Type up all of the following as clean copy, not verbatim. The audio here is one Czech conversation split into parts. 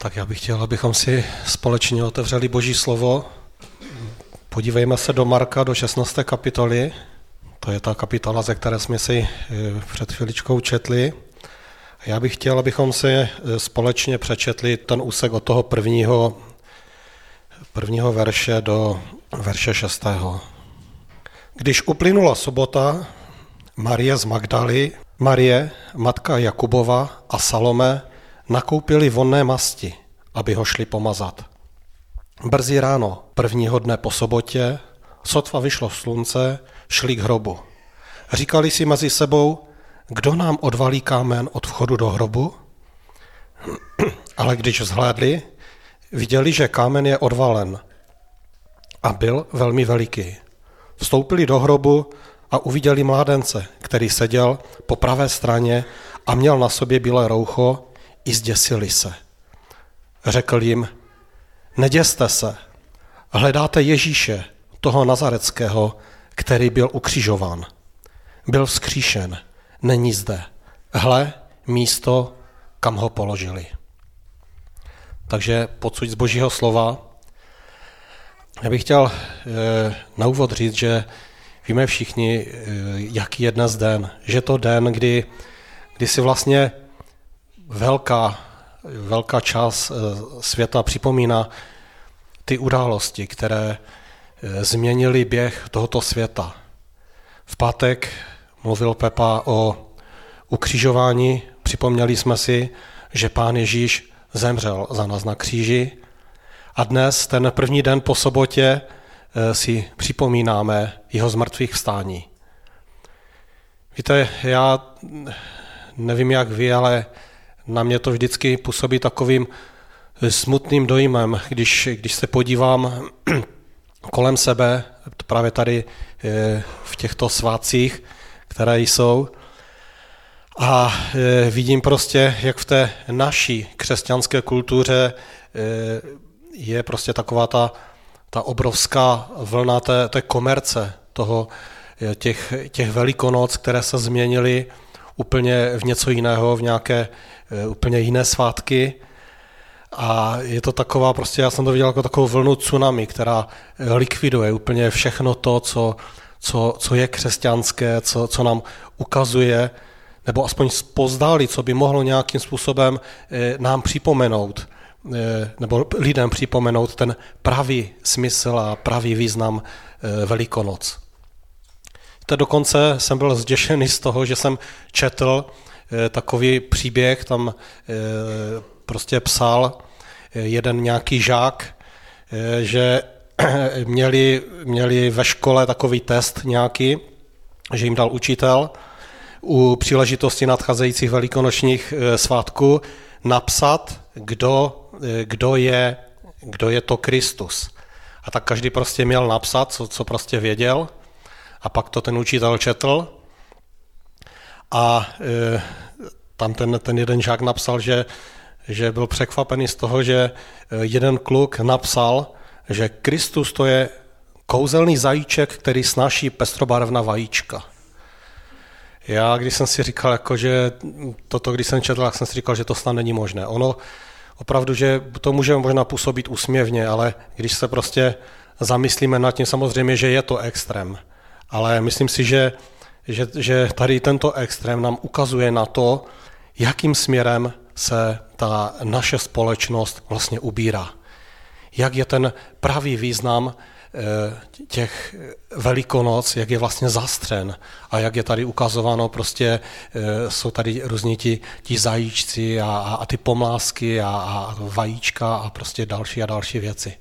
Tak já bych chtěl, abychom si společně otevřeli Boží slovo. Podívejme se do Marka, do 16. kapitoly. To je ta kapitola, ze které jsme si před chviličkou četli. Já bych chtěl, abychom si společně přečetli ten úsek od toho prvního verše do verše 6. Když uplynula sobota, Marie z Magdaly, Marie, matka Jakubova a Salome nakoupili vonné masti, aby ho šli pomazat. Brzy ráno, prvního dne po sobotě, sotva vyšlo slunce, šli k hrobu. Říkali si mezi sebou, kdo nám odvalí kámen od vchodu do hrobu? Ale když vzhlédli, viděli, že kámen je odvalen a byl velmi veliký. Vstoupili do hrobu a uviděli mládence, který seděl po pravé straně a měl na sobě bílé roucho, i zděsili se. Řekl jim, neděste se, hledáte Ježíše, toho Nazareckého, který byl ukřižován. Byl vzkříšen, není zde. Hle, místo, kam ho položili. Takže pocuť z Božího slova. Já bych chtěl na úvod říct, že víme všichni, jaký je dnes den. Že to den, kdy si vlastně velká část světa připomíná ty události, které změnily běh tohoto světa. V pátek mluvil Pepa o ukřižování, připomněli jsme si, že Pán Ježíš zemřel za nás na kříži a dnes, ten první den po sobotě, si připomínáme jeho zmrtvých vstání. Víte, já nevím jak vy, ale na mě to vždycky působí takovým smutným dojmem, když se podívám kolem sebe, právě tady v těchto svátcích, které jsou, a vidím prostě, jak v té naší křesťanské kultuře je prostě taková ta obrovská vlna té komerce, těch velikonoc, které se změnily úplně v něco jiného, v nějaké úplně jiné svátky. A je to taková, prostě já jsem to viděl jako takovou vlnu tsunami, která likviduje úplně všechno to, co je křesťanské, co nám ukazuje, nebo aspoň zpozdálí, co by mohlo nějakým způsobem nám připomenout, nebo lidem připomenout ten pravý smysl a pravý význam Velikonoc. Dokonce jsem byl zděšený z toho, že jsem četl takový příběh, tam prostě psal jeden nějaký žák, že měli ve škole takový test nějaký, že jim dal učitel u příležitosti nadcházejících velikonočních svátků napsat, kdo je to Kristus. A tak každý prostě měl napsat, co prostě věděl, a pak to ten učitel četl a tam ten jeden žák napsal, že byl překvapený z toho, že jeden kluk napsal, že Kristus to je kouzelný zajíček, který snáší pestrobarevná vajíčka. Já, když jsem si říkal, že když jsem četl, tak jsem si říkal, že to snad není možné. Ono opravdu, že to může možná působit úsměvně, ale když se prostě zamyslíme nad tím, samozřejmě, že je to extrém. Ale myslím si, že tady tento extrém nám ukazuje na to, jakým směrem se ta naše společnost vlastně ubírá. Jak je ten pravý význam těch Velikonoc, jak je vlastně zastřen a jak je tady ukazováno, prostě jsou tady různí ti zajíčci a ty pomlásky a vajíčka a prostě další a další věci.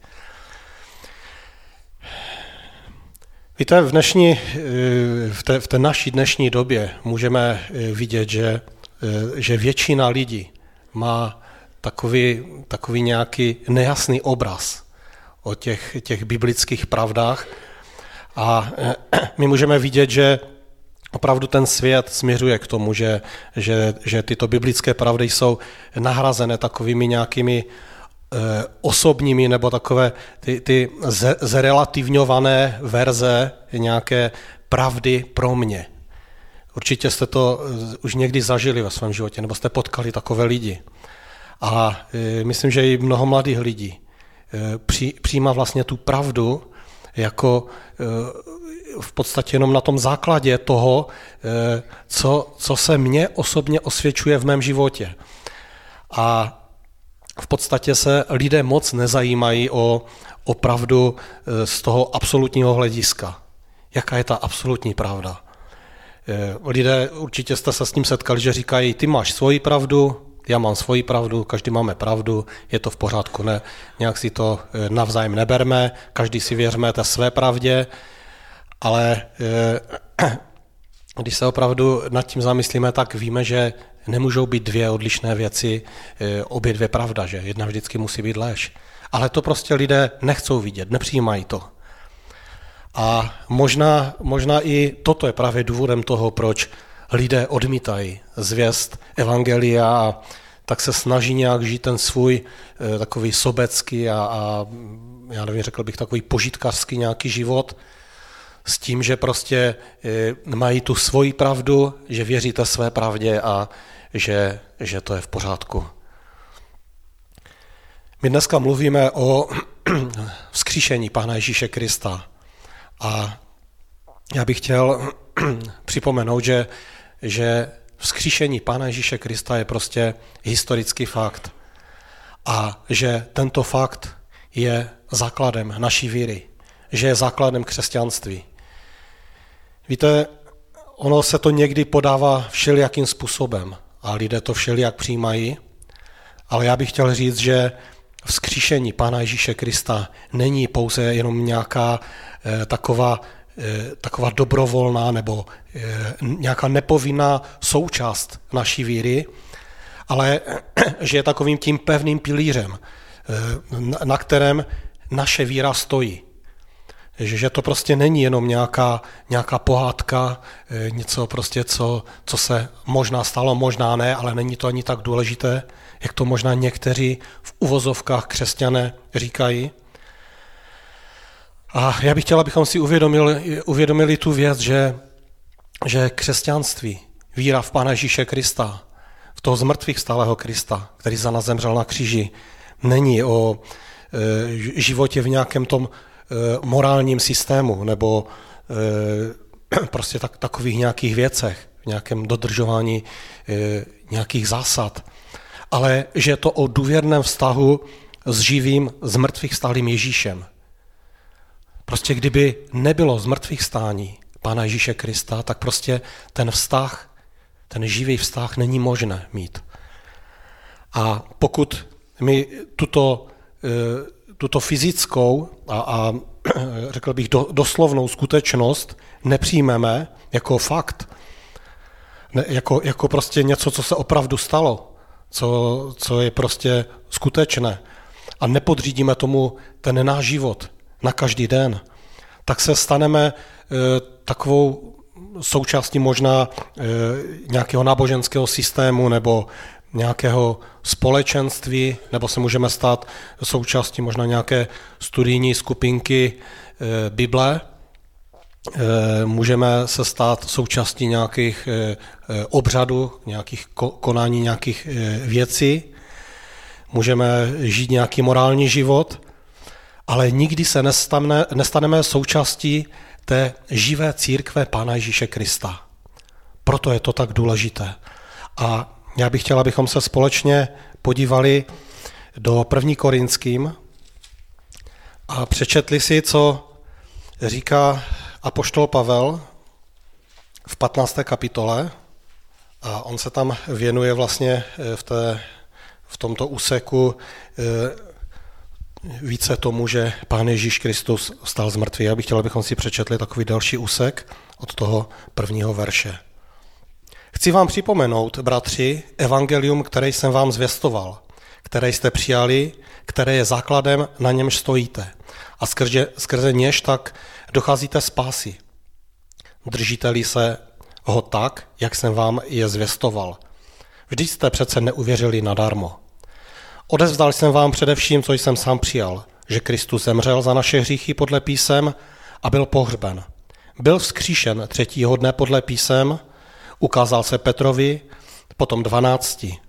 Víte, v té naší dnešní době můžeme vidět, že většina lidí má takový nějaký nejasný obraz o těch biblických pravdách a my můžeme vidět, že opravdu ten svět směřuje k tomu, že tyto biblické pravdy jsou nahrazené takovými nějakými osobními nebo takové ty zrelativňované verze nějaké pravdy pro mě. Určitě jste to už někdy zažili ve svém životě, nebo jste potkali takové lidi. A myslím, že i mnoho mladých lidí přijímá vlastně tu pravdu jako v podstatě jenom na tom základě toho, co se mně osobně osvědčuje v mém životě. A v podstatě se lidé moc nezajímají o pravdu z toho absolutního hlediska. Jaká je ta absolutní pravda? Lidé, určitě jste se s tím setkali, že říkají, ty máš svoji pravdu, já mám svoji pravdu, každý máme pravdu, je to v pořádku, ne, nějak si to navzájem neberme, každý si věřme té své pravdě, ale když se opravdu nad tím zamyslíme, tak víme, že nemůžou být dvě odlišné věci, obě dvě pravda, že jedna vždycky musí být lež. Ale to prostě lidé nechcou vidět, nepřijímají to. A možná i toto je právě důvodem toho, proč lidé odmítají zvěst evangelia a tak se snaží nějak žít ten svůj takový sobecký a já nevím, řekl bych takový požitkářský nějaký život s tím, že prostě mají tu svoji pravdu, že věří té své pravdě a že to je v pořádku. My dneska mluvíme o vzkříšení Pána Ježíše Krista a já bych chtěl připomenout, že vzkříšení Pána Ježíše Krista je prostě historický fakt a že tento fakt je základem naší víry, že je základem křesťanství. Víte, ono se to někdy podává všelijakým způsobem a lidé to všelijak přijímají, ale já bych chtěl říct, že vzkříšení Pána Ježíše Krista není pouze jenom nějaká taková dobrovolná nebo nějaká nepovinná součást naší víry, ale že je takovým tím pevným pilířem, na kterém naše víra stojí. Že to prostě není jenom nějaká pohádka, něco prostě, co se možná stalo, možná ne, ale není to ani tak důležité, jak to možná někteří v uvozovkách křesťané říkají. A já bych chtěl, abychom si uvědomili tu věc, že křesťanství, víra v Pána Ježíše Krista, v toho zmrtvých vstalého Krista, který za nás zemřel na kříži, není o životě v nějakém tom morálním systému nebo prostě takových nějakých věcech, v nějakém dodržování nějakých zásad, ale že je to o důvěrném vztahu s živým, zmrtvých vstalým Ježíšem. Prostě kdyby nebylo zmrtvých vstání Pána Ježíše Krista, tak prostě ten vztah, ten živý vztah není možné mít. A pokud my tuto fyzickou a řekl bych doslovnou skutečnost nepřijmeme jako fakt, jako prostě něco, co se opravdu stalo, co je prostě skutečné a nepodřídíme tomu ten náš život na každý den, tak se staneme takovou součástí možná nějakého náboženského systému nebo nějakého společenství, nebo se můžeme stát součástí možná nějaké studijní skupinky Bible. Můžeme se stát součástí nějakých obřadů, nějakých konání nějakých věcí. Můžeme žít nějaký morální život, ale nikdy se nestaneme součástí té živé církve Pána Ježíše Krista. Proto je to tak důležité. A já bych chtěl, abychom se společně podívali do 1. Korinským a přečetli si, co říká apoštol Pavel v 15. kapitole. A on se tam věnuje vlastně v tomto úseku více tomu, že Pán Ježíš Kristus vstal z mrtvých. Já bych chtěl, abychom si přečetli takový další úsek od toho 1. verše. Chci vám připomenout, bratři, evangelium, které jsem vám zvěstoval, které jste přijali, které je základem, na němž stojíte. A skrze něž tak docházíte spásy. Držíte-li se ho tak, jak jsem vám je zvěstoval. Vždyť jste přece neuvěřili nadarmo. Odevzdal jsem vám především, co jsem sám přijal, že Kristus zemřel za naše hříchy podle písem a byl pohřben. Byl vzkříšen 3. dne podle písem, ukázal se Petrovi, potom 12.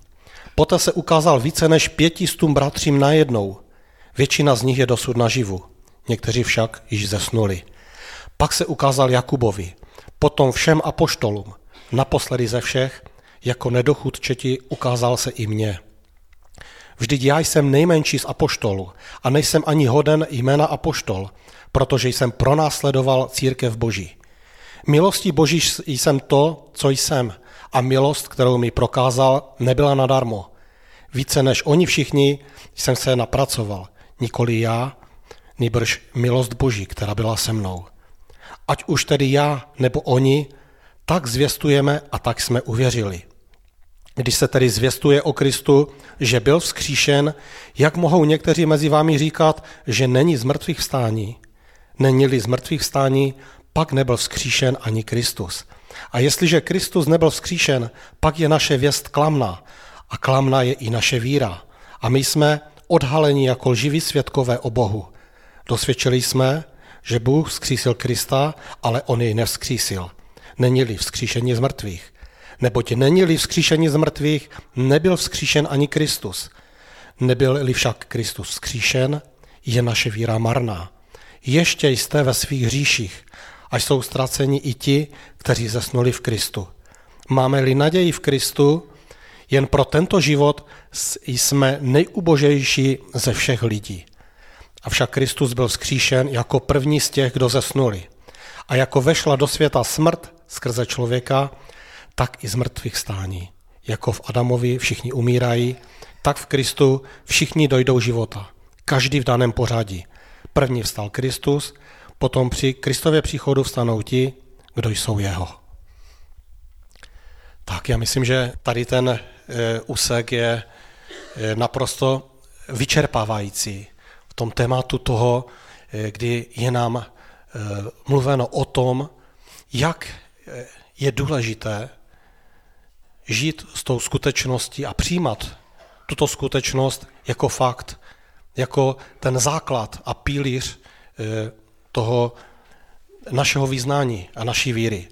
Poté se ukázal více než 500 bratřím najednou. Většina z nich je dosud naživu, někteří však již zesnuli. Pak se ukázal Jakubovi, potom všem apoštolům, naposledy ze všech, jako nedochudčeti ukázal se i mně. Vždyť já jsem nejmenší z apoštolů a nejsem ani hoden jména apoštol, protože jsem pronásledoval církev Boží. Milostí Boží jsem to, co jsem, a milost, kterou mi prokázal, nebyla nadarmo. Více než oni všichni jsem se napracoval, nikoli já, nýbrž milost Boží, která byla se mnou. Ať už tedy já nebo oni, tak zvěstujeme a tak jsme uvěřili. Když se tedy zvěstuje o Kristu, že byl vzkříšen, jak mohou někteří mezi vámi říkat, že není z mrtvých vstání? Není-li z mrtvých vstání, pak nebyl vzkříšen ani Kristus. A jestliže Kristus nebyl vzkříšen, pak je naše věst klamná a klamná je i naše víra. A my jsme odhaleni jako lživí svědkové o Bohu. Dosvědčili jsme, že Bůh vzkřísil Krista, ale on jej nevzkřísil. Není-li vzkříšení z mrtvých. Neboť není-li vzkříšení z mrtvých, nebyl vzkříšen ani Kristus. Nebyl-li však Kristus vzkříšen, je naše víra marná. Ještě jste ve svých hříších, až jsou ztraceni i ti, kteří zesnuli v Kristu. Máme-li naději v Kristu, jen pro tento život jsme nejubožejší ze všech lidí. Avšak Kristus byl vzkříšen jako první z těch, kdo zesnuli. A jako vešla do světa smrt skrze člověka, tak i z mrtvých stání. Jako v Adamovi všichni umírají, tak v Kristu všichni dojdou života. Každý v daném pořadí. První vstal Kristus, potom při Kristově příchodu vstanou ti, kdo jsou jeho. Tak já myslím, že tady ten úsek je naprosto vyčerpávající v tom tématu toho, kdy je nám mluveno o tom, jak je důležité žít s tou skutečností a přijímat tuto skutečnost jako fakt, jako ten základ a pilíř toho našeho vyznání a naší víry.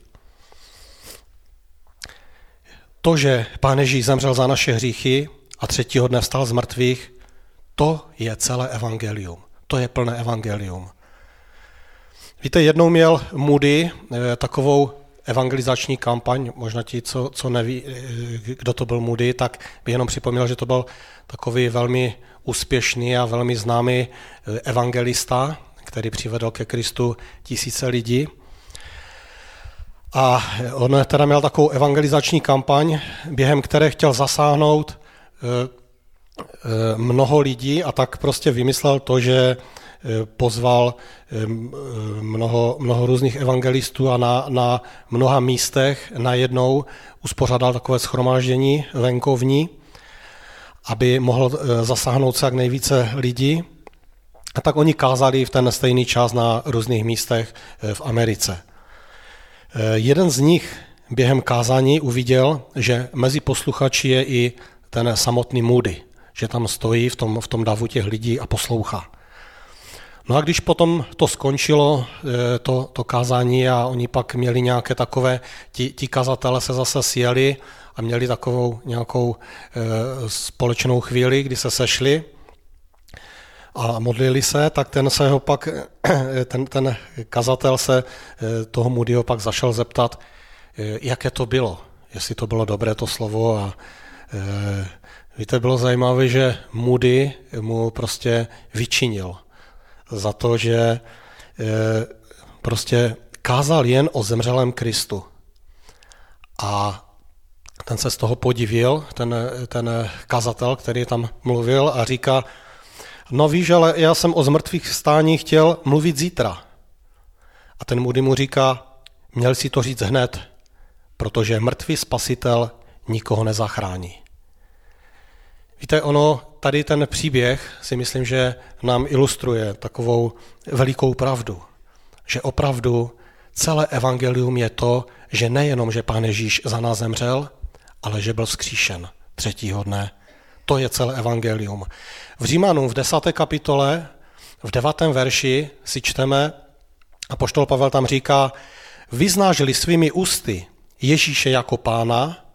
To, že Pán Ježíš zemřel za naše hříchy a třetího dne vstal z mrtvých, to je celé evangelium. To je plné evangelium. Víte, jednou měl Moody takovou evangelizační kampaň, možná ti, co neví, kdo to byl Moody, tak by jenom připomněl, že to byl takový velmi úspěšný a velmi známý evangelista, který přivedl ke Kristu tisíce lidí. A on teda měl takovou evangelizační kampaň, během které chtěl zasáhnout mnoho lidí a tak prostě vymyslel to, že pozval mnoho různých evangelistů a na mnoha místech najednou uspořádal takové shromáždění venkovní, aby mohl zasáhnout se jak nejvíce lidí. A tak oni kázali v ten stejný čas na různých místech v Americe. Jeden z nich během kázání uviděl, že mezi posluchači je i ten samotný Moody, že tam stojí v tom davu těch lidí a poslouchá. No a když potom to skončilo, to kázání a oni pak měli nějaké takové, ti kazatele se zase sjeli a měli takovou nějakou společnou chvíli, kdy se sešli a modlili se, tak ten kazatel se toho Moodyho pak zašel zeptat, jaké to bylo, jestli to bylo dobré to slovo a víte, bylo zajímavé, že Moody mu prostě vyčinil za to, že prostě kázal jen o zemřelém Kristu. A ten se z toho podivil, ten kazatel, který tam mluvil a říká, no víš, ale já jsem o zmrtvých vstání chtěl mluvit zítra. A ten Moody mu říká, měl si to říct hned, protože mrtvý spasitel nikoho nezachrání. Víte, tady ten příběh si myslím, že nám ilustruje takovou velikou pravdu, že opravdu celé evangelium je to, že nejenom, že Pán Ježíš za nás zemřel, ale že byl vzkříšen třetího dne. To je celé evangelium. V Římanům v 10. kapitole, v 9. verši si čteme, apoštol Pavel tam říká, vyznáš-li svými ústy Ježíše jako Pána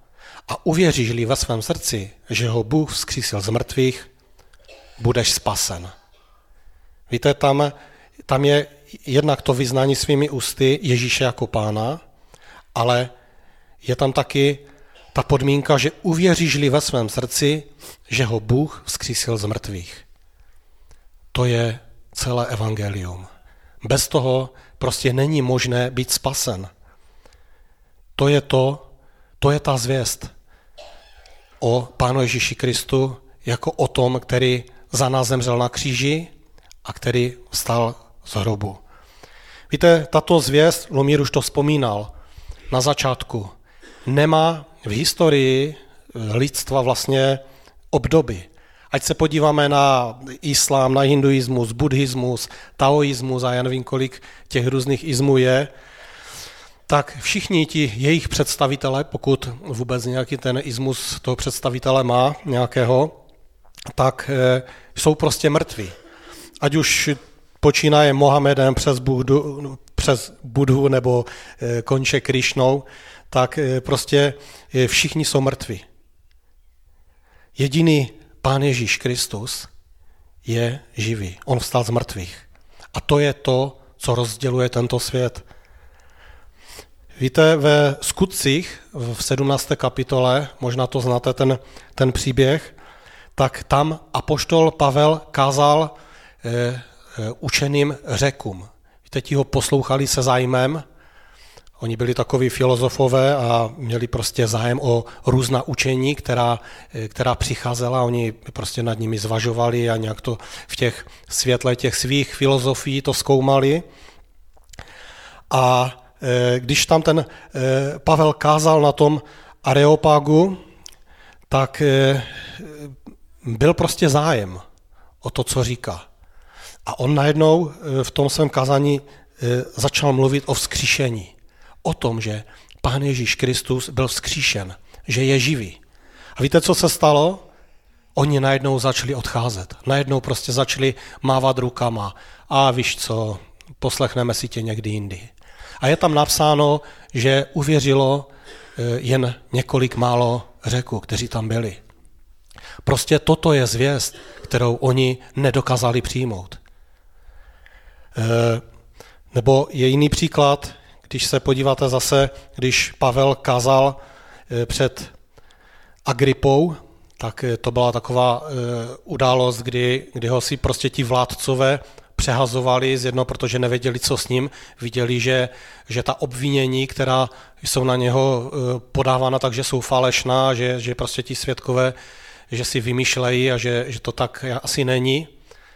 a uvěříš-li ve svém srdci, že ho Bůh vzkřísil z mrtvých, budeš spasen. Víte, tam je jednak to vyznání svými ústy Ježíše jako Pána, ale je tam taky ta podmínka, že uvěříš-li ve svém srdci, že ho Bůh vzkřísil z mrtvých. To je celé evangelium. Bez toho prostě není možné být spasen. To je ta zvěst o Pánu Ježíši Kristu jako o tom, který za nás zemřel na kříži a který vstal z hrobu. Víte, tato zvěst, Lumír už to vzpomínal na začátku, nemá v historii lidstva vlastně obdoby. Ať se podíváme na islám, na hinduismus, buddhismus, taoismus a já nevím, kolik těch různých ismů je, tak všichni ti jejich představitelé, pokud vůbec nějaký ten ismus toho představitele má nějakého, tak jsou prostě mrtví. Ať už počínaje Mohamedem přes Budhu nebo konče Krišnou, tak prostě všichni jsou mrtví. Jediný Pán Ježíš Kristus je živý. On vstal z mrtvých. A to je to, co rozděluje tento svět. Víte, ve Skutcích v 17. kapitole, možná to znáte ten příběh, tak tam apoštol Pavel kázal učeným Řekům. Víte, ti ho poslouchali se zájmem, oni byli takoví filozofové a měli prostě zájem o různá učení, která přicházela, oni prostě nad nimi zvažovali a nějak to v těch světle těch svých filozofií to zkoumali. A když tam ten Pavel kázal na tom Areopágu, tak byl prostě zájem o to, co říká. A on najednou v tom svém kázání začal mluvit o vzkříšení. O tom, že Pán Ježíš Kristus byl vzkříšen, že je živý. A víte, co se stalo? Oni najednou začali odcházet. Najednou prostě začali mávat rukama. A víš co, poslechneme si tě někdy jindy. A je tam napsáno, že uvěřilo jen několik málo Řeků, kteří tam byli. Prostě toto je zvěst, kterou oni nedokázali přijmout. Nebo je jiný příklad, když se podíváte zase, když Pavel kázal před Agripou, tak to byla taková událost, kdy ho si prostě ti vládcové přehazovali z jedno, protože nevěděli, co s ním. Viděli, že ta obvinění, která jsou na něho podávána, takže jsou falešná, že prostě ti svědkové, že si vymýšlejí a že to tak asi není.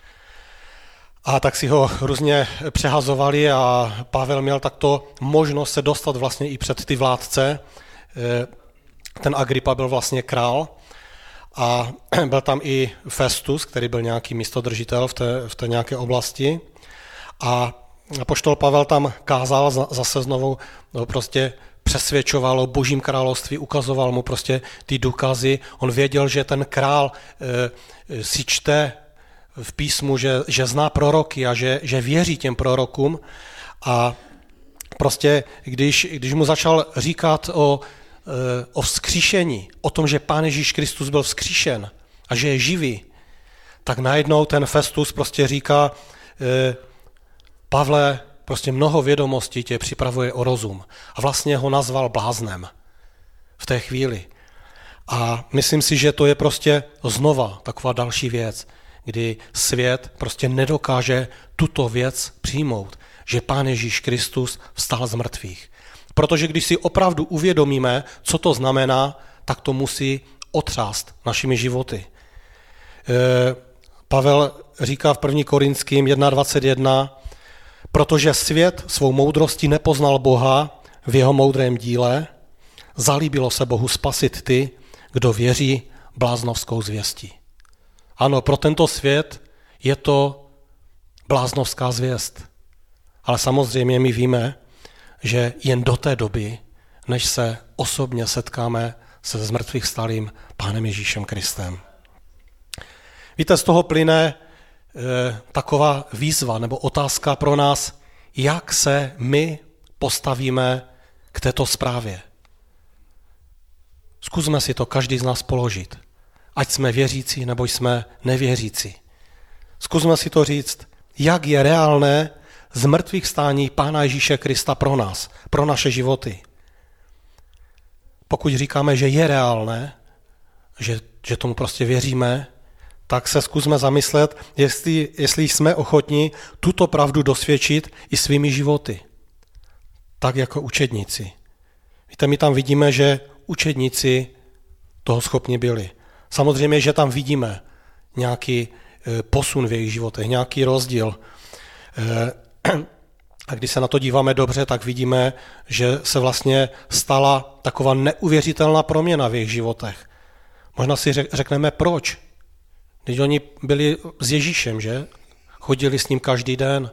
A tak si ho různě přehazovali a Pavel měl takto možnost se dostat vlastně i před ty vládce. Ten Agripa byl vlastně král a byl tam i Festus, který byl nějaký místodržitel v té nějaké oblasti. A apoštol Pavel tam kázal zase znovu, prostě přesvědčoval o Božím království, ukazoval mu prostě ty důkazy. On věděl, že ten král si čte v písmu, že zná proroky a že věří těm prorokům. A prostě, když mu začal říkat o vzkříšení, o tom, že Pán Ježíš Kristus byl vzkříšen a že je živý, tak najednou ten Festus prostě říká, Pavle, prostě mnoho vědomostí tě připravuje o rozum. A vlastně ho nazval bláznem v té chvíli. A myslím si, že to je prostě znova taková další věc, kdy svět prostě nedokáže tuto věc přijmout, že Pán Ježíš Kristus vstal z mrtvých. Protože když si opravdu uvědomíme, co to znamená, tak to musí otřást našimi životy. Pavel říká v 1. Korinským 1.21, protože svět svou moudrostí nepoznal Boha v jeho moudrém díle, zalíbilo se Bohu spasit ty, kdo věří bláznovskou zvěstí. Ano, pro tento svět je to bláznovská zvěst. Ale samozřejmě my víme, že jen do té doby, než se osobně setkáme se zmrtvých vstalým Pánem Ježíšem Kristem. Víte, z toho plyne taková výzva nebo otázka pro nás, jak se my postavíme k této zprávě. Zkusme si to každý z nás položit. Ať jsme věřící, nebo jsme nevěřící. Zkusme si to říct, jak je reálné z mrtvých stání Pána Ježíše Krista pro nás, pro naše životy. Pokud říkáme, že je reálné, že tomu prostě věříme, tak se zkusme zamyslet, jestli jsme ochotni tuto pravdu dosvědčit i svými životy. Tak jako učedníci. Víte, my tam vidíme, že učedníci toho schopni byli. Samozřejmě, že tam vidíme nějaký posun v jejich životech, nějaký rozdíl. A když se na to díváme dobře, tak vidíme, že se vlastně stala taková neuvěřitelná proměna v jejich životech. Možná si řekneme, proč. Když oni byli s Ježíšem, že? Chodili s ním každý den.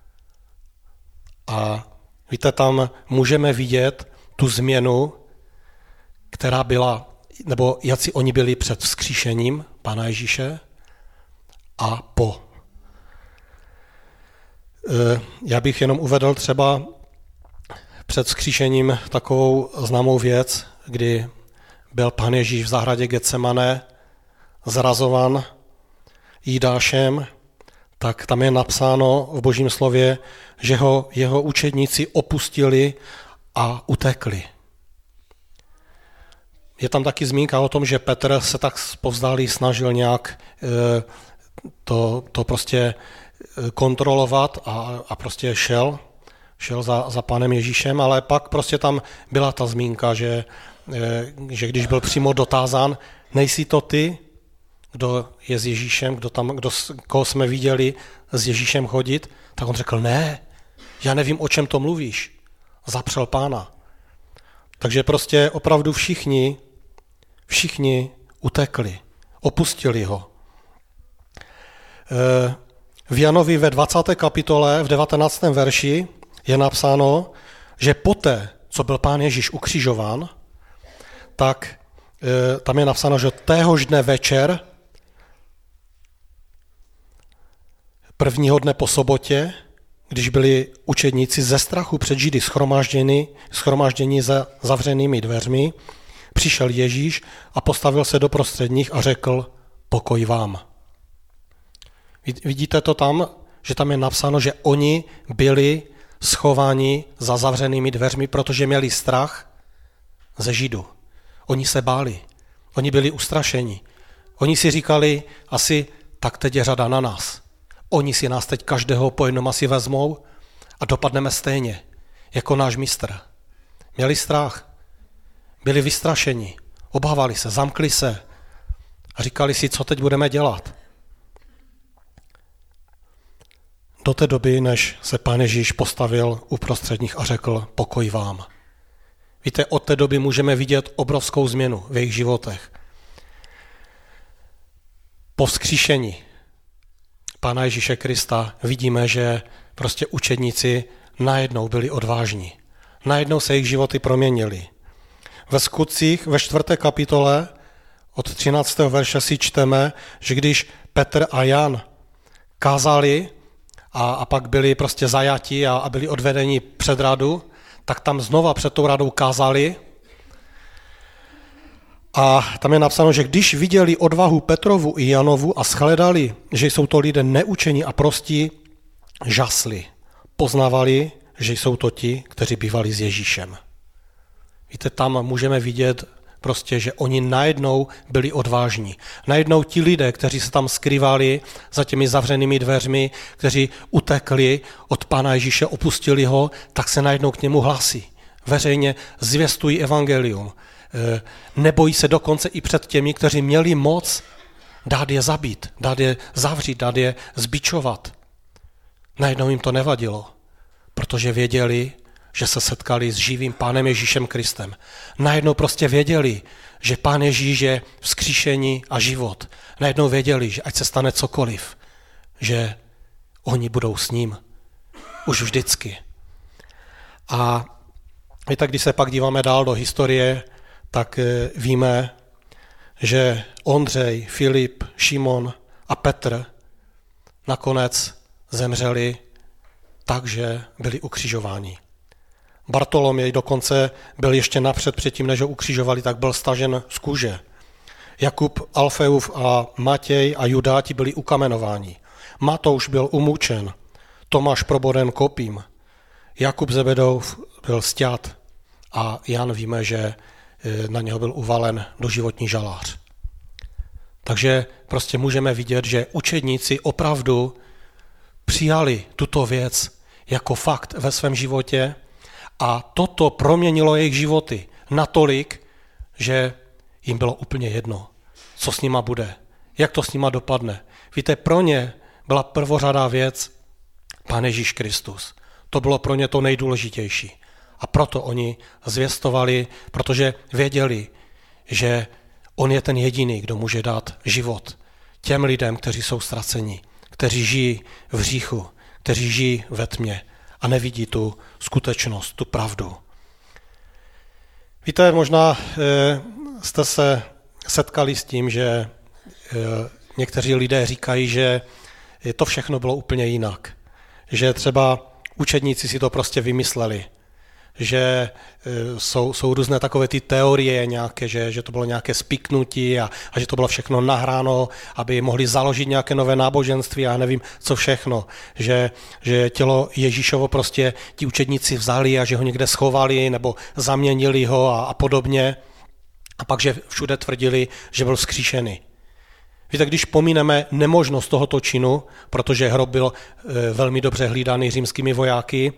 A víte, tam můžeme vidět tu změnu, která byla, nebo jací oni byli před vzkříšením Pána Ježíše a po. Já bych jenom uvedl třeba před vzkříšením takovou známou věc, kdy byl Pán Ježíš v zahradě Getsemane zrazovan Jidášem, tak tam je napsáno v Božím slově, že ho jeho učedníci opustili a utekli. Je tam taky zmínka o tom, že Petr se tak zpovzdálí snažil nějak to prostě kontrolovat a prostě šel za Pánem Ježíšem, ale pak prostě tam byla ta zmínka, že když byl přímo dotázán, nejsi to ty, kdo je s Ježíšem, koho jsme viděli s Ježíšem chodit, tak on řekl, ne, já nevím, o čem to mluvíš. Zapřel Pána. Takže prostě opravdu všichni utekli, opustili ho. V Janovi ve 20. kapitole v 19. verši je napsáno, že poté, co byl Pán Ježíš ukřižován, tak tam je napsáno, že téhož dne večer, prvního dne po sobotě, když byli učedníci ze strachu před Židy shromážděni za zavřenými dveřmi, přišel Ježíš a postavil se do prostředních a řekl, pokoj vám. Vidíte to tam, že tam je napsáno, že oni byli schováni za zavřenými dveřmi, protože měli strach ze Židů. Oni se báli, oni byli ustrašeni. Oni si říkali, asi tak teď je řada na nás. Oni si nás teď každého po jednom asi vezmou a dopadneme stejně, jako náš mistr. Měli strach, byli vystrašeni, obávali se, zamkli se a říkali si, co teď budeme dělat. Do té doby, než se Pán Ježíš postavil uprostředních a řekl, pokoj vám. Víte, od té doby můžeme vidět obrovskou změnu v jejich životech. Po vzkříšení Pána Ježíše Krista vidíme, že prostě učedníci najednou byli odvážní. Najednou se jejich životy proměnily. Ve Skutcích ve 4. kapitole od 13. verše si čteme, že když Petr a Jan kázali a pak byli prostě zajati a byli odvedeni před radu, tak tam znova před tou radou kázali. A tam je napsáno, že když viděli odvahu Petrovu i Janovu a shledali, že jsou to lidé neučení a prostí, žasli. Poznávali, že jsou to ti, kteří bývali s Ježíšem. Víte, tam můžeme vidět prostě, že oni najednou byli odvážní. Najednou ti lidé, kteří se tam skrývali za těmi zavřenými dveřmi, kteří utekli od Pána Ježíše, opustili ho, tak se najednou k němu hlásí. Veřejně zvěstují evangelium. Nebojí se dokonce i před těmi, kteří měli moc dát je zabít, dát je zavřít, dát je zbičovat. Najednou jim to nevadilo, protože věděli, že se setkali s živým Pánem Ježíšem Kristem. Najednou prostě věděli, že Pán Ježíš je vzkříšení a život. Najednou věděli, že ať se stane cokoliv, že oni budou s ním už vždycky. A víte, když se pak díváme dál do historie, tak víme, že Ondřej, Filip, Šimon a Petr nakonec zemřeli tak, že byli ukřižováni. Bartoloměj dokonce byl ještě napřed předtím, než ho ukřižovali, tak byl stažen z kůže. Jakub, Alfeův a Matěj a Judáti byli ukamenováni. Matouš byl umučen, Tomáš proboden kopím, Jakub Zebedův byl sťat a Jan víme, že na něho byl uvalen doživotní žalář. Takže prostě můžeme vidět, že učedníci opravdu přijali tuto věc jako fakt ve svém životě a toto proměnilo jejich životy natolik, že jim bylo úplně jedno, co s nima bude, jak to s nima dopadne. Víte, pro ně byla prvořadá věc Pán Ježíš Kristus. To bylo pro ně to nejdůležitější. A proto oni zvěstovali, protože věděli, že on je ten jediný, kdo může dát život těm lidem, kteří jsou ztraceni, kteří žijí v hříchu, kteří žijí ve tmě a nevidí tu skutečnost, tu pravdu. Víte, možná jste se setkali s tím, že někteří lidé říkají, že to všechno bylo úplně jinak. Že třeba učedníci si to prostě vymysleli. Že jsou různé takové ty teorie nějaké, že to bylo nějaké spiknutí a že to bylo všechno nahráno, aby mohli založit nějaké nové náboženství a já nevím, co všechno. Že tělo Ježíšovo prostě ti učedníci vzali a že ho někde schovali nebo zaměnili ho a podobně. A pak, že všude tvrdili, že byl vzkříšený. Víte, když pomíneme nemožnost tohoto činu, protože hrob byl velmi dobře hlídaný římskými vojáky,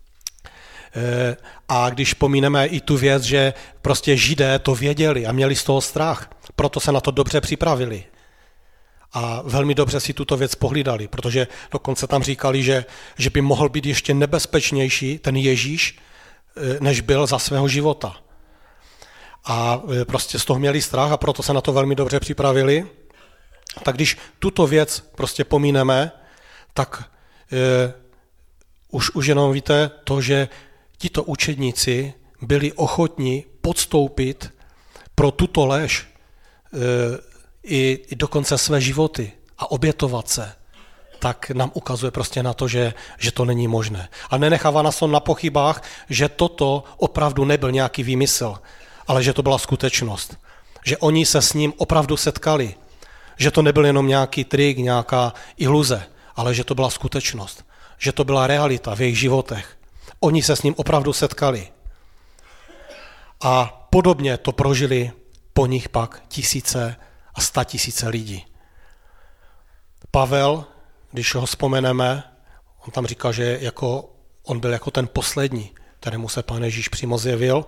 a když pomíneme i tu věc, že prostě Židé to věděli a měli z toho strach, proto se na to dobře připravili. A velmi dobře si tuto věc pohlídali, protože dokonce tam říkali, že by mohl být ještě nebezpečnější ten Ježíš, než byl za svého života. A prostě z toho měli strach a proto se na to velmi dobře připravili. Tak když tuto věc prostě pomíneme, tak už jenom víte to, že tito učedníci byli ochotní podstoupit pro tuto lež i dokonce své životy a obětovat se, tak nám ukazuje prostě na to, že to není možné. A nenechává nás to na pochybách, že toto opravdu nebyl nějaký výmysl, ale že to byla skutečnost. Že oni se s ním opravdu setkali. Že to nebyl jenom nějaký trik, nějaká iluze, ale že to byla skutečnost. Že to byla realita v jejich životech. Oni se s ním opravdu setkali. A podobně to prožili po nich pak tisíce a 100 000 lidí. Pavel, když ho vzpomeneme, on tam říká, že on byl jako ten poslední, kterému se Pán Ježíš přímo zjevil,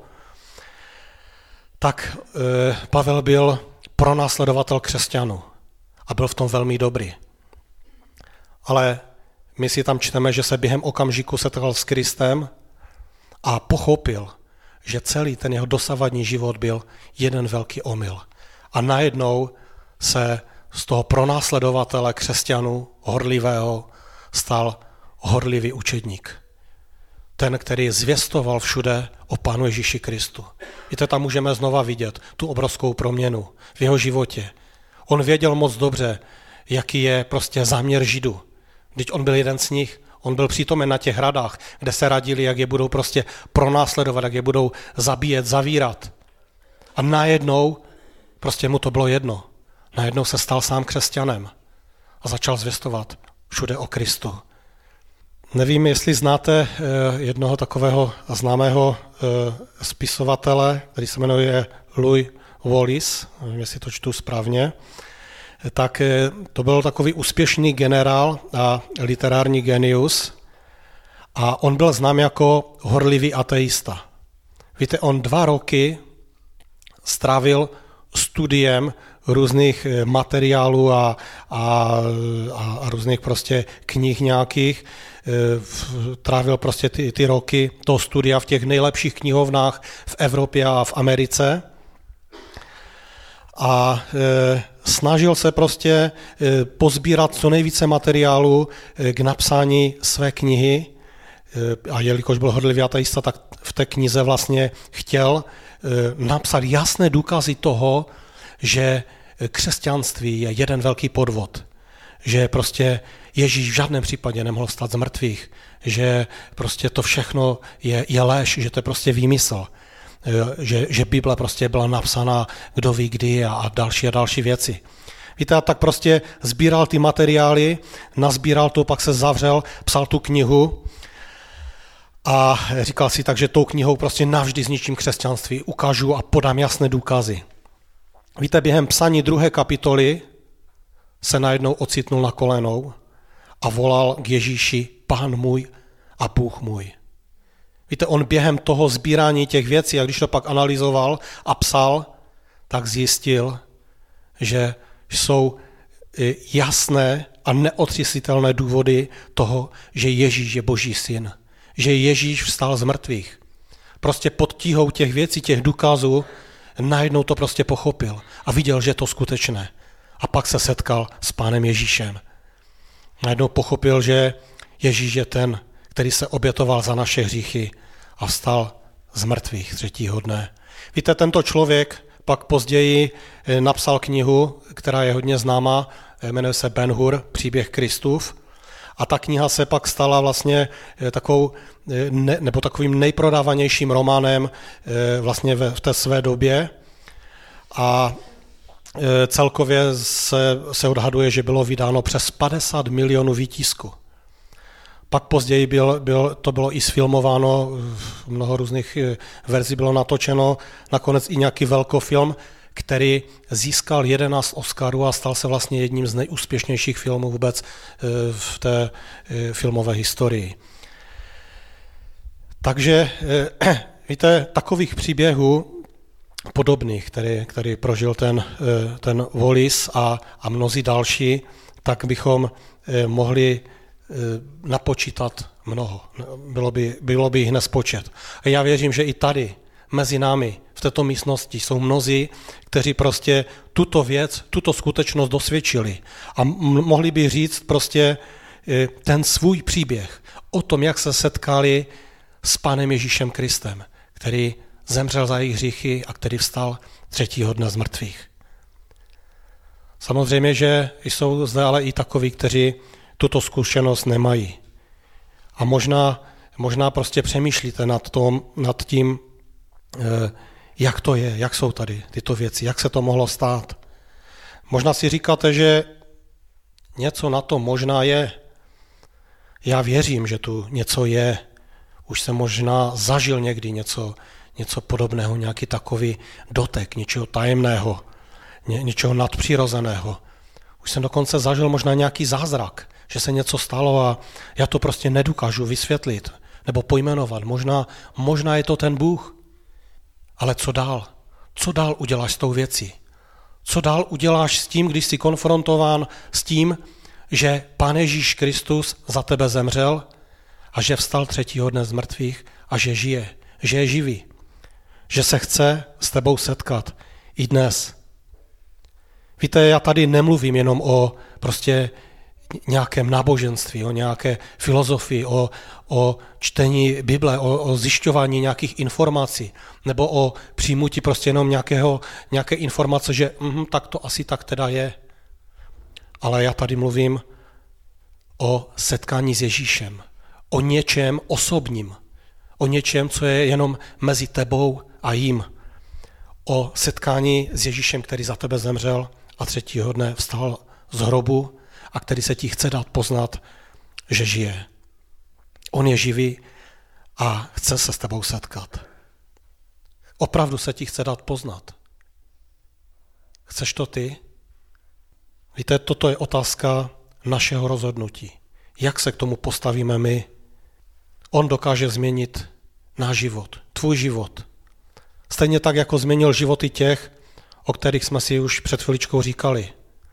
tak Pavel byl pronásledovatel křesťanů a byl v tom velmi dobrý. Ale my si tam čteme, že se během okamžiku setkal s Kristem a pochopil, že celý ten jeho dosavadní život byl jeden velký omyl. A najednou se z toho pronásledovatele křesťanů horlivého stal horlivý učedník. Ten, který zvěstoval všude o Pánu Ježíši Kristu. Víte, tam můžeme znova vidět tu obrovskou proměnu v jeho životě. On věděl moc dobře, jaký je prostě záměr Židů. Vždyť on byl jeden z nich, on byl přítomen na těch hradách, kde se radili, jak je budou prostě pronásledovat, jak je budou zabíjet, zavírat. A najednou prostě mu to bylo jedno. Najednou se stal sám křesťanem a začal zvěstovat všude o Kristu. Nevím, jestli znáte jednoho takového známého spisovatele, který se jmenuje Louis Wallace, nevím, jestli to čtu správně, tak to byl takový úspěšný generál a literární genius a on byl znám jako horlivý ateista. Víte, on 2 roky strávil studiem různých materiálů a různých prostě knih nějakých, trávil prostě ty roky toho studia v těch nejlepších knihovnách v Evropě a v Americe a snažil se prostě pozbírat co nejvíce materiálu k napsání své knihy a jelikož byl horlivý ateista, tak v té knize vlastně chtěl napsat jasné důkazy toho, že křesťanství je jeden velký podvod, že prostě Ježíš v žádném případě nemohl vstát z mrtvých, že prostě to všechno je lež, že to je prostě výmysl, že Bible prostě byla napsaná kdo ví kdy a další věci. Víte, a tak prostě sbíral ty materiály, nazbíral to, pak se zavřel, psal tu knihu a říkal si tak, že tou knihou prostě navždy zničím křesťanství, ukážu a podám jasné důkazy. Víte, během psaní 2. kapitoly se najednou ocitnul na kolenou a volal k Ježíši, Pán můj a Bůh můj. Víte, on během toho sbírání těch věcí, a když to pak analyzoval a psal, tak zjistil, že jsou jasné a neotřesitelné důvody toho, že Ježíš je Boží syn, že Ježíš vstal z mrtvých. Prostě pod tíhou těch věcí, těch důkazů, najednou to prostě pochopil a viděl, že je to skutečné. A pak se setkal s Pánem Ježíšem. Najednou pochopil, že Ježíš je ten, který se obětoval za naše hříchy a vstal z mrtvých 3. dne. Víte, tento člověk pak později napsal knihu, která je hodně známá, jmenuje se Ben-Hur, Příběh Kristův. A ta kniha se pak stala vlastně takovým nejprodávanějším románem vlastně v té své době. A celkově se odhaduje, že bylo vydáno přes 50 milionů výtisků. Pak později to bylo i sfilmováno, mnoho různých verzí bylo natočeno, nakonec i nějaký velkofilm, který získal 11 Oscarů a stal se vlastně jedním z nejúspěšnějších filmů vůbec v té filmové historii. Takže víte, takových příběhů podobných, který prožil ten Wallis a mnozí další, tak bychom mohli napočítat mnoho. Bylo by jich nespočet. A já věřím, že i tady, mezi námi, v této místnosti, jsou mnozí, kteří prostě tuto věc, tuto skutečnost dosvědčili. A mohli by říct prostě ten svůj příběh o tom, jak se setkali s Pánem Ježíšem Kristem, který zemřel za jejich hříchy a který vstal 3. dne z mrtvých. Samozřejmě, že jsou zde ale i takoví, kteří tuto zkušenost nemají. A možná prostě přemýšlíte nad tím, jak to je, jak jsou tady tyto věci, jak se to mohlo stát. Možná si říkáte, že něco na to možná je. Já věřím, že tu něco je. Už jsem možná zažil někdy něco podobného, nějaký takový dotek, něčeho tajemného, něčeho nadpřirozeného. Už jsem dokonce zažil možná nějaký zázrak, že se něco stalo a já to prostě nedokážu vysvětlit nebo pojmenovat. Možná je to ten Bůh. Ale co dál? Co dál uděláš s tou věcí? Co dál uděláš s tím, když jsi konfrontován s tím, že Pán Ježíš Kristus za tebe zemřel a že vstal 3. dne z mrtvých a že žije, že je živý, že se chce s tebou setkat i dnes. Víte, já tady nemluvím jenom o prostě nějakém náboženství, o nějaké filozofii, o čtení Bible, o zjišťování nějakých informací, nebo o přijmutí prostě jenom nějaké informace, že tak to asi tak teda je. Ale já tady mluvím o setkání s Ježíšem, o něčem osobním, o něčem, co je jenom mezi tebou a jím. O setkání s Ježíšem, který za tebe zemřel a 3. dne vstal z hrobu a který se ti chce dát poznat, že žije. On je živý a chce se s tebou setkat. Opravdu se ti chce dát poznat. Chceš to ty? Víte, toto je otázka našeho rozhodnutí. Jak se k tomu postavíme my? On dokáže změnit náš život, tvůj život. Stejně tak, jako změnil životy těch, o kterých jsme si už před chviličkou říkali.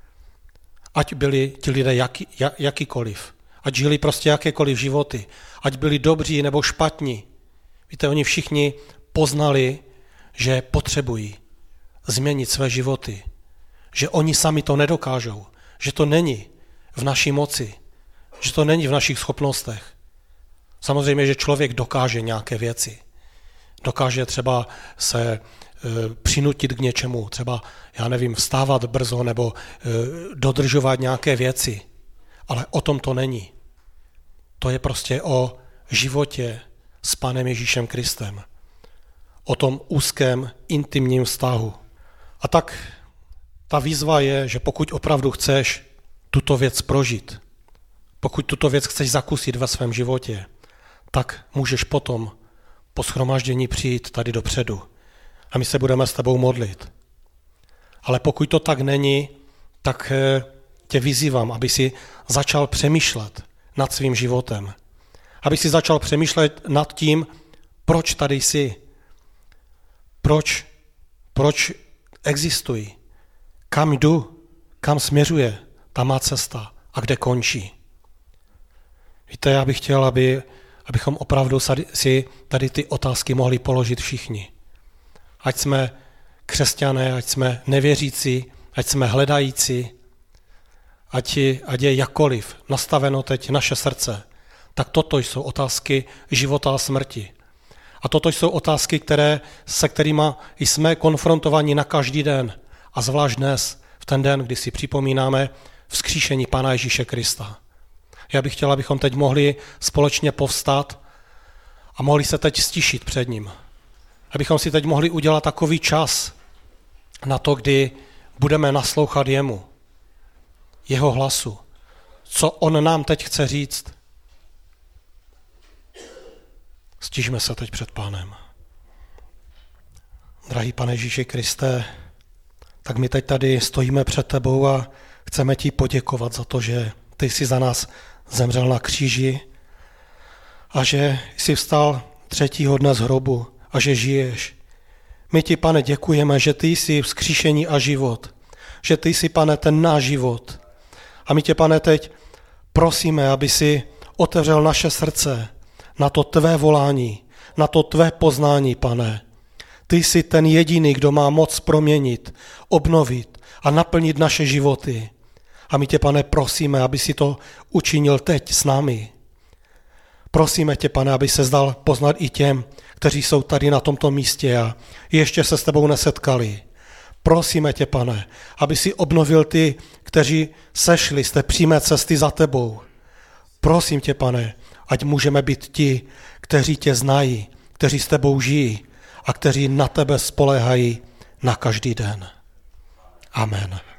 Ať byli ti lidé jakýkoliv, ať žili prostě jakékoliv životy, ať byli dobří nebo špatní. Víte, oni všichni poznali, že potřebují změnit své životy, že oni sami to nedokážou, že to není v naší moci, že to není v našich schopnostech. Samozřejmě, že člověk dokáže nějaké věci. Dokáže třeba se přinutit k něčemu, třeba, vstávat brzo nebo dodržovat nějaké věci. Ale o tom to není. To je prostě o životě s Pánem Ježíšem Kristem. O tom úzkém, intimním vztahu. A tak ta výzva je, že pokud opravdu chceš tuto věc prožít, pokud tuto věc chceš zakusit ve svém životě, tak můžeš potom po shromáždění přijít tady dopředu a my se budeme s tebou modlit. Ale pokud to tak není, tak tě vyzývám, aby si začal přemýšlet nad svým životem. Aby si začal přemýšlet nad tím, proč tady jsi, proč existuji, kam jdu, kam směřuje ta má cesta a kde končí. Víte, já bych chtěl, abychom opravdu si tady ty otázky mohli položit všichni. Ať jsme křesťané, ať jsme nevěřící, ať jsme hledající, ať je jakkoliv nastaveno teď naše srdce, tak toto jsou otázky života a smrti. A toto jsou otázky, se kterými jsme konfrontováni na každý den. A zvlášť dnes, v ten den, kdy si připomínáme vzkříšení Pána Ježíše Krista. Já bych chtěl, abychom teď mohli společně povstat a mohli se teď stišit před ním. Abychom si teď mohli udělat takový čas na to, kdy budeme naslouchat jemu, jeho hlasu. Co on nám teď chce říct? Stižme se teď před Pánem. Drahý Pane Ježíši Kriste, tak my teď tady stojíme před tebou a chceme ti poděkovat za to, že ty jsi za nás zemřel na kříži a že jsi vstal 3. dne z hrobu a že žiješ. My ti, Pane, děkujeme, že ty jsi vzkříšení a život, že ty jsi, Pane, ten náš život. A my tě, Pane, teď prosíme, aby si otevřel naše srdce na to tvé volání, na to tvé poznání, Pane. Ty jsi ten jediný, kdo má moc proměnit, obnovit a naplnit naše životy. A my tě, Pane, prosíme, aby si to učinil teď s námi. Prosíme tě, Pane, aby se zdal poznat i těm, kteří jsou tady na tomto místě a ještě se s tebou nesetkali. Prosíme tě, Pane, aby si obnovil ty, kteří sešli z té přímé cesty za tebou. Prosím tě, Pane, ať můžeme být ti, kteří tě znají, kteří s tebou žijí a kteří na tebe spoléhají na každý den. Amen.